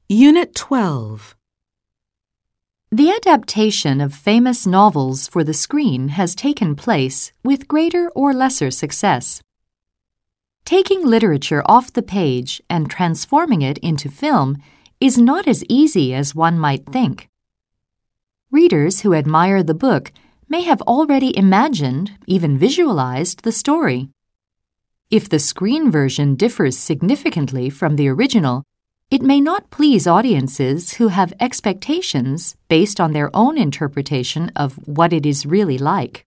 Unit 12. The adaptation of famous novels for the screen has taken place with greater or lesser success. Taking literature off the page and transforming it into film is not as easy as one might think. Readers who admire the book may have already imagined, even visualized, the story. If the screen version differs significantly from the original, it may not please audiences who have expectations based on their own interpretation of what it is really like.